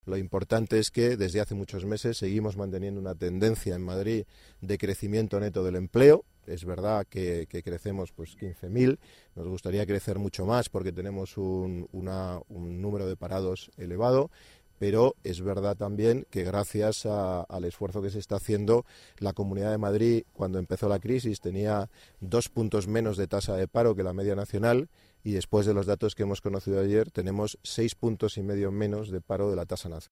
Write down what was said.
Lo importante es que desde hace muchos meses seguimos manteniendo una tendencia en Madrid de crecimiento neto del empleo. Es verdad que crecemos pues 15.000, nos gustaría crecer mucho más porque tenemos un número de parados elevado, pero es verdad también que gracias al esfuerzo que se está haciendo, la Comunidad de Madrid, cuando empezó la crisis, tenía 2 puntos menos de tasa de paro que la media nacional, y después de los datos que hemos conocido ayer, tenemos 6,5 puntos menos de paro de la tasa nacional.